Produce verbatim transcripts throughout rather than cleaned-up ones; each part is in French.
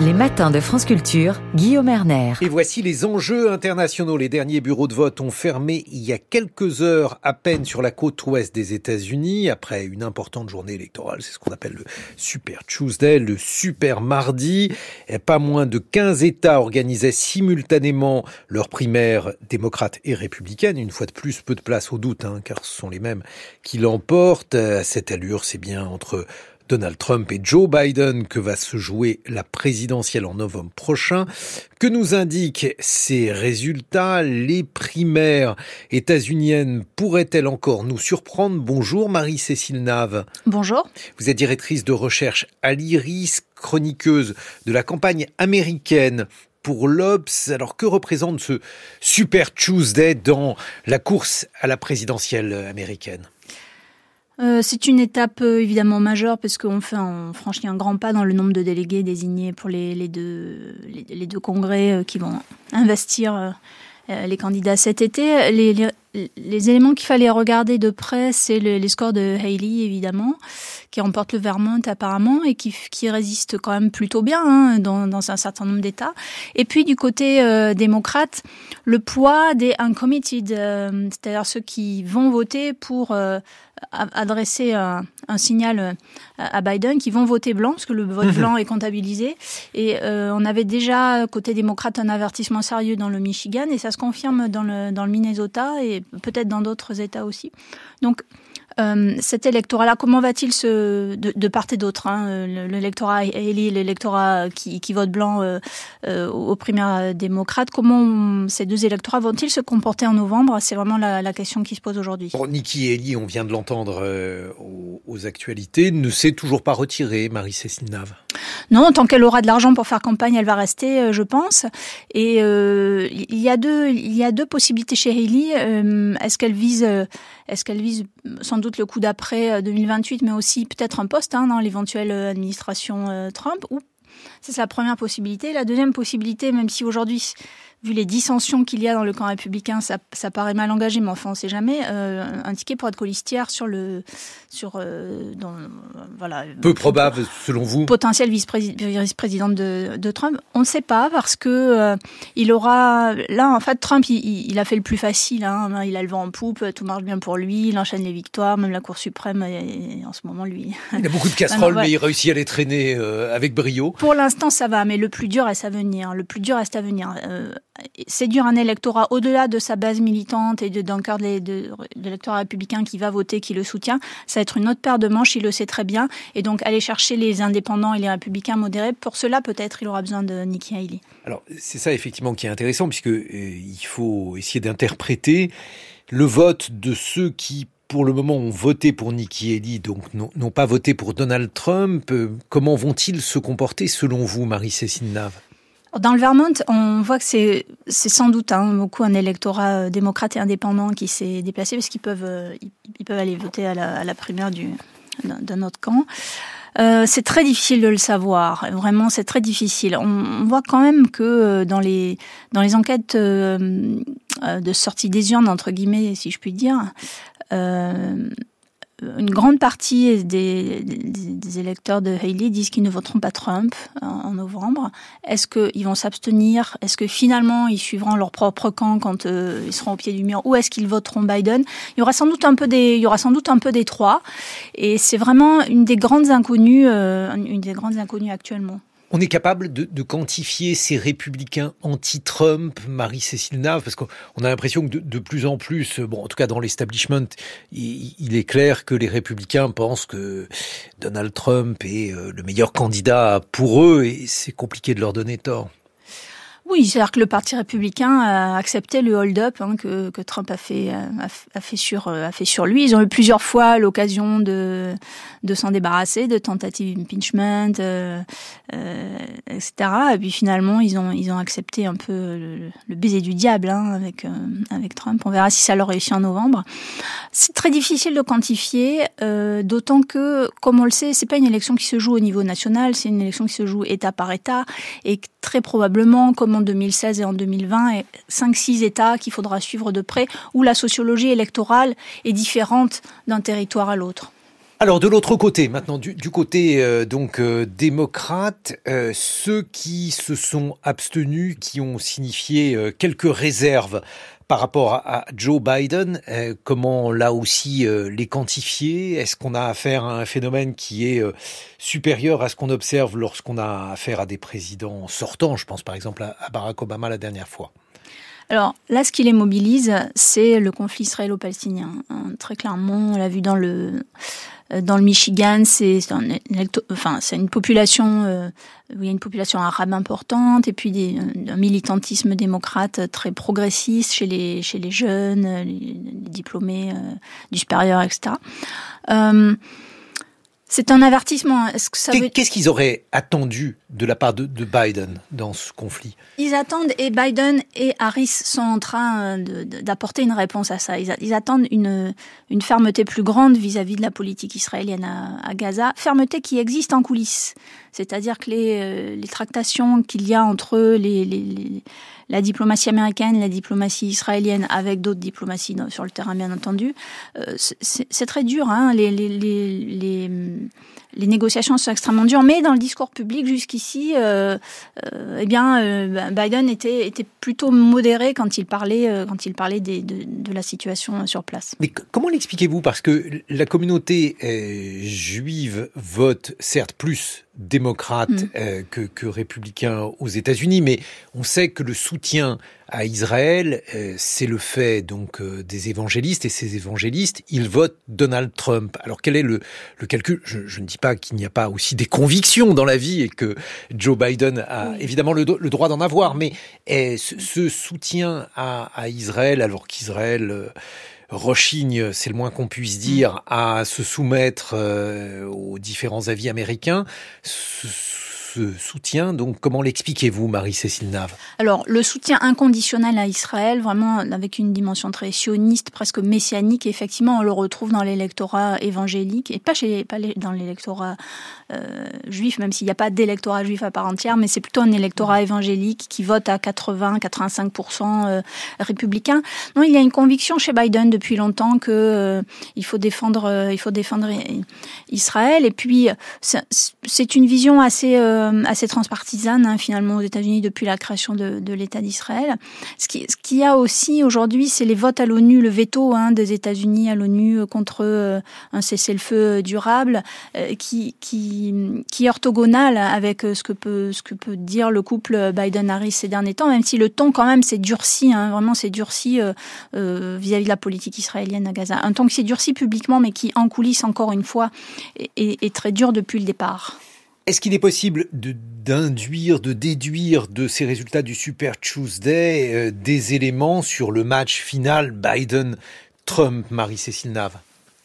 Les matins de France Culture, Guillaume Erner. Et voici les enjeux internationaux. Les derniers bureaux de vote ont fermé il y a quelques heures à peine sur la côte ouest des États-Unis, après une importante journée électorale. C'est ce qu'on appelle le Super Tuesday, le Super Mardi. Et pas moins de quinze États organisaient simultanément leurs primaires démocrates et républicaines. Une fois de plus, peu de place au doute, hein, car ce sont les mêmes qui l'emportent. À cette allure, c'est bien entre Donald Trump et Joe Biden que va se jouer la présidentielle en novembre prochain. Que nous indiquent ces résultats? Les primaires états-uniennes pourraient-elles encore nous surprendre? Bonjour Marie-Cécile Nave. Bonjour. Vous êtes directrice de recherche à l'Iris, chroniqueuse de la campagne américaine pour l'Obs. Alors que représente ce Super Tuesday dans la course à la présidentielle américaine? Euh, c'est une étape euh, évidemment majeure parce qu'on fait, on franchit un grand pas dans le nombre de délégués désignés pour les, les, deux, les, les deux congrès euh, qui vont investir euh, les candidats cet été. Les, les, les éléments qu'il fallait regarder de près, c'est le, les scores de Haley évidemment, qui remporte le Vermont apparemment et qui, qui résiste quand même plutôt bien hein, dans, dans un certain nombre d'États. Et puis du côté euh, démocrate, le poids des uncommitted, euh, c'est-à-dire ceux qui vont voter pour euh, adresser un, un signal à Biden, qui vont voter blanc, parce que le vote blanc est comptabilisé. Et euh, on avait déjà, côté démocrate, un avertissement sérieux dans le Michigan, et ça se confirme dans le, dans le Minnesota, et peut-être dans d'autres États aussi. Donc, Euh, cet électorat-là, comment va-t-il se de, de part et d'autre hein, l'électorat Haley, l'électorat qui, qui vote blanc euh, euh, aux primaires démocrates, comment ces deux électorats vont-ils se comporter en novembre? C'est vraiment la, la question qui se pose aujourd'hui. Bon, Nikki Haley, on vient de l'entendre euh, aux, aux actualités, ne s'est toujours pas retirée, Marie-Cécile Nave. Non, tant qu'elle aura de l'argent pour faire campagne, elle va rester, euh, je pense. Et euh, il y a deux, il y a deux possibilités chez Haley. Euh, est-ce qu'elle vise, euh, est-ce qu'elle vise sans doute le coup d'après deux mille vingt-huit, mais aussi peut-être un poste hein, dans l'éventuelle administration euh, Trump? Ou ça, c'est la première possibilité. La deuxième possibilité, même si aujourd'hui, vu les dissensions qu'il y a dans le camp républicain, ça, ça paraît mal engagé, mais enfin, on ne sait jamais. Euh, un ticket pour être colistière sur le, sur, euh, dans, voilà. Peu probable, selon vous. Potentielle vice-présidente de, de Trump. On ne sait pas parce que euh, il aura, là, en fait, Trump, il, il a fait le plus facile. Hein, il a le vent en poupe, tout marche bien pour lui, il enchaîne les victoires, même la Cour suprême, et, et en ce moment, lui. Il a beaucoup de casseroles, non, non, ouais. Mais il réussit à les traîner euh, avec brio. Pour l'instant, ça va, mais le plus dur reste à venir. Le plus dur reste à venir. Euh, séduire un électorat au-delà de sa base militante et de, d'un cœur de, de, de l'électorat républicain qui va voter, qui le soutient, ça va être une autre paire de manches, il le sait très bien. Et donc, aller chercher les indépendants et les républicains modérés, pour cela, peut-être, il aura besoin de Nikki Haley. Alors, c'est ça, effectivement, qui est intéressant, puisque euh, il faut essayer d'interpréter le vote de ceux qui, pour le moment, ont voté pour Nikki Haley, donc n'ont, n'ont pas voté pour Donald Trump. Euh, comment vont-ils se comporter, selon vous, Marie-Cécile Nave? Dans le Vermont, on voit que c'est, c'est sans doute hein, beaucoup un électorat démocrate et indépendant qui s'est déplacé parce qu'ils peuvent, euh, ils peuvent aller voter à la, à la primaire du, d'un, d'un autre camp. Euh, c'est très difficile de le savoir. Vraiment, c'est très difficile. On, on voit quand même que dans les, dans les enquêtes euh, de sortie des urnes, entre guillemets, si je puis dire, euh, une grande partie des, des, des électeurs de Haley disent qu'ils ne voteront pas Trump en, en novembre. Est-ce qu'ils vont s'abstenir? Est-ce que finalement ils suivront leur propre camp quand euh, ils seront au pied du mur? Ou est-ce qu'ils voteront Biden? Il y aura sans doute un peu des, il y aura sans doute un peu des trois. Et c'est vraiment une des grandes inconnues, euh, une des grandes inconnues actuellement. On est capable de, de quantifier ces républicains anti-Trump, Marie-Cécile Nave, parce qu'on a l'impression que de, de plus en plus, bon, en tout cas dans l'establishment, il, il est clair que les républicains pensent que Donald Trump est le meilleur candidat pour eux, et c'est compliqué de leur donner tort. Oui, c'est-à-dire que le Parti républicain a accepté le hold-up hein, que, que Trump a fait, a, a, fait sur, a fait sur lui. Ils ont eu plusieurs fois l'occasion de, de s'en débarrasser, de tentatives d'impeachment, euh, euh, et cetera. Et puis finalement, ils ont, ils ont accepté un peu le, le baiser du diable hein, avec, euh, avec Trump. On verra si ça leur réussit en novembre. C'est très difficile de quantifier, euh, d'autant que, comme on le sait, c'est pas une élection qui se joue au niveau national, c'est une élection qui se joue État par État, et très probablement, comme en deux mille seize et en deux mille vingt, et cinq six États qu'il faudra suivre de près, où la sociologie électorale est différente d'un territoire à l'autre. Alors de l'autre côté, maintenant du, du côté euh, donc euh, démocrate, euh, ceux qui se sont abstenus, qui ont signifié euh, quelques réserves par rapport à, à Joe Biden, euh, comment là aussi euh, les quantifier? Est-ce qu'on a affaire à un phénomène qui est euh, supérieur à ce qu'on observe lorsqu'on a affaire à des présidents sortants? Je pense par exemple à, à Barack Obama la dernière fois. Alors là, ce qui les mobilise, c'est le conflit israélo-palestinien. Très clairement, on l'a vu dans le dans le Michigan, c'est c'est, un, enfin, c'est une population euh, où il y a une population arabe importante et puis des, un militantisme démocrate très progressiste chez les chez les jeunes, les, les diplômés euh, du supérieur, et cetera. Euh, C'est un avertissement. Est-ce que ça veut... Qu'est-ce qu'ils auraient attendu de la part de, de Biden dans ce conflit? Ils attendent, et Biden et Harris sont en train de, de, d'apporter une réponse à ça. Ils, a, ils attendent une, une fermeté plus grande vis-à-vis de la politique israélienne à, à Gaza, fermeté qui existe en coulisses. C'est-à-dire que les, les tractations qu'il y a entre les, les, les, la diplomatie américaine, la diplomatie israélienne, avec d'autres diplomaties sur le terrain, bien entendu, euh, c'est, c'est très dur. Hein. Les, les, les, les, les négociations sont extrêmement dures, mais dans le discours public jusqu'ici, euh, euh, eh bien, euh, Biden était, était plutôt modéré quand il parlait, euh, quand il parlait des, de, de la situation sur place. Mais comment l'expliquez-vous? Parce que la communauté euh, juive vote certes plus démocrate mmh. euh, que, que républicain aux États-Unis, mais on sait que le soutien à Israël, euh, c'est le fait donc euh, des évangélistes, et ces évangélistes, ils votent Donald Trump. Alors quel est le, le calcul? je, je ne dis pas qu'il n'y a pas aussi des convictions dans la vie et que Joe Biden a oui. évidemment le, le droit d'en avoir, mais euh, ce, ce soutien à, à Israël, alors qu'Israël euh, rechigne, c'est le moins qu'on puisse dire, à se soumettre euh, aux différents avis américains. Ce, ce soutien, donc, comment l'expliquez-vous, Marie-Cécile Nave? Alors, le soutien inconditionnel à Israël, vraiment avec une dimension très sioniste, presque messianique, effectivement, on le retrouve dans l'électorat évangélique, et pas, chez, pas les, dans l'électorat euh, juif, même s'il n'y a pas d'électorat juif à part entière, mais c'est plutôt un électorat évangélique qui vote à quatre-vingts à quatre-vingt-cinq pour cent euh, républicain. Non, il y a une conviction chez Biden depuis longtemps que euh, il faut défendre, euh, il faut défendre Israël, et puis c'est, c'est une vision assez euh, assez transpartisane hein, finalement aux États-Unis depuis la création de, de l'État d'Israël. Ce qui, ce qu'il y a aussi aujourd'hui, c'est les votes à l'ONU, le veto hein, des États-Unis à l'ONU contre euh, un cessez-le-feu durable, euh, qui, qui, qui est orthogonal avec ce que peut, ce que peut dire le couple Biden-Harris ces derniers temps, même si le ton quand même s'est durci, hein, vraiment s'est durci euh, euh, vis-à-vis de la politique israélienne à Gaza. Un ton qui s'est durci publiquement, mais qui en coulisses encore une fois est, est, est très dur depuis le départ. Est-ce qu'il est possible de, d'induire, de déduire de ces résultats du Super Tuesday euh, des éléments sur le match final Biden-Trump, Marie-Cécile Nave?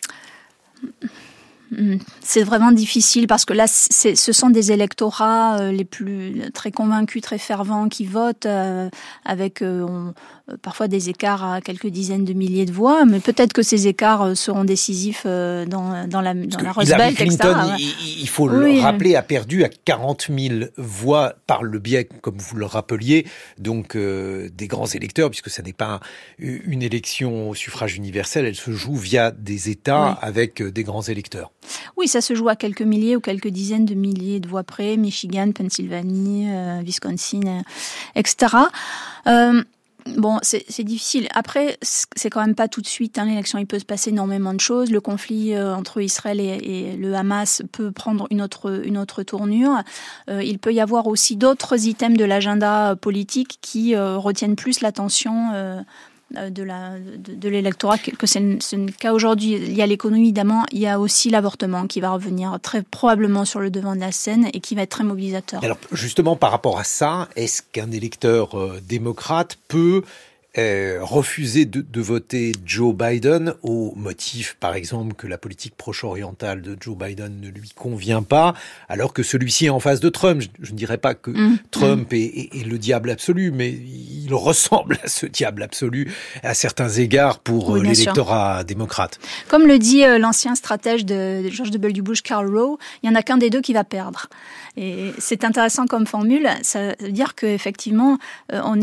C'est vraiment difficile parce que là, c'est, ce sont des électorats euh, les plus très convaincus, très fervents qui votent euh, avec euh, on, euh, parfois des écarts à quelques dizaines de milliers de voix, mais peut-être que ces écarts euh, seront décisifs euh, dans, dans la, dans la Rust Belt, Clinton, et cetera. Ouais. Il, il faut oui, le rappeler, a perdu à quarante mille voix par le biais, comme vous le rappeliez, donc euh, des grands électeurs, puisque ça n'est pas une élection au suffrage universel, elle se joue via des États oui. avec des grands électeurs. Oui, ça se joue à quelques milliers ou quelques dizaines de milliers de voix près, Michigan, Pennsylvanie, euh, Wisconsin, euh, et cetera. Euh, bon, c'est, c'est difficile. Après, c'est quand même pas tout de suite. Hein, l'élection, il peut se passer énormément de choses. Le conflit euh, entre Israël et, et le Hamas peut prendre une autre, une autre tournure. Euh, il peut y avoir aussi d'autres items de l'agenda politique qui euh, retiennent plus l'attention euh, de, la, de, de l'électorat que c'est, c'est le cas aujourd'hui. Il y a l'économie, évidemment, il y a aussi l'avortement qui va revenir très probablement sur le devant de la scène et qui va être très mobilisateur. Alors justement, par rapport à ça, est-ce qu'un électeur euh, démocrate peut euh, refuser de, de voter Joe Biden au motif, par exemple, que la politique proche-orientale de Joe Biden ne lui convient pas, alors que celui-ci est en face de Trump? Je, je ne dirais pas que mmh, Trump mmh. Est, est, est le diable absolu, mais il ressemble à ce diable absolu à certains égards pour oui, l'électorat sûr. démocrate. Comme le dit euh, l'ancien stratège de, de George W. Bush, Karl Rove, il n'y en a qu'un des deux qui va perdre. Et c'est intéressant comme formule, ça veut dire qu'effectivement, euh, on est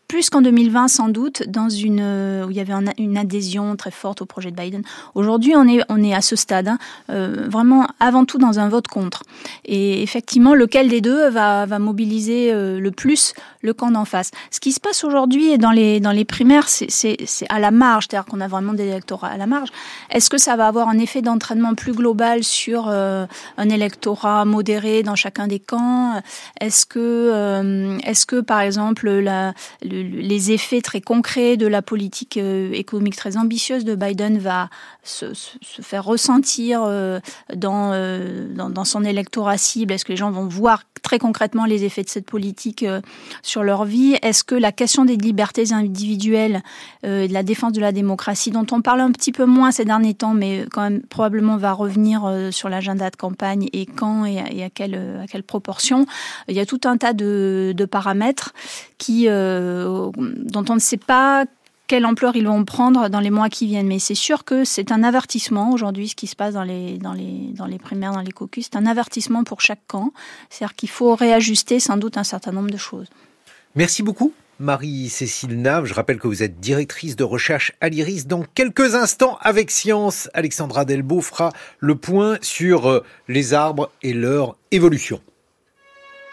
plus qu'en deux mille vingt sans doute, dans une où il y avait un, une adhésion très forte au projet de Biden. Aujourd'hui, on est on est à ce stade, hein, euh, vraiment avant tout dans un vote contre. Et effectivement, lequel des deux va va mobiliser euh, le plus le camp d'en face. Ce qui se passe aujourd'hui dans les dans les primaires, c'est c'est c'est à la marge, c'est-à-dire qu'on a vraiment des électorats à la marge. Est-ce que ça va avoir un effet d'entraînement plus global sur euh, un électorat modéré dans chacun des camps? Est-ce que euh, est-ce que par exemple la le, les effets très concrets de la politique euh, économique très ambitieuse de Biden va se, se, se faire ressentir euh, dans, euh, dans dans son électorat cible? Est-ce que les gens vont voir très concrètement les effets de cette politique euh, sur leur vie? Est-ce que la question des libertés individuelles, euh, de la défense de la démocratie, dont on parle un petit peu moins ces derniers temps, mais quand même probablement va revenir euh, sur l'agenda de campagne, et quand et à, et à quelle à quelle proportion? Il y a tout un tas de, de paramètres qui euh, dont on ne sait pas quelle ampleur ils vont prendre dans les mois qui viennent. Mais c'est sûr que c'est un avertissement aujourd'hui, ce qui se passe dans les, dans les, dans les primaires, dans les caucus. C'est un avertissement pour chaque camp. C'est-à-dire qu'il faut réajuster sans doute un certain nombre de choses. Merci beaucoup, Marie-Cécile Nave. Je rappelle que vous êtes directrice de recherche à l'I R I S. Dans quelques instants, avec Science, Alexandra Delbo fera le point sur les arbres et leur évolution.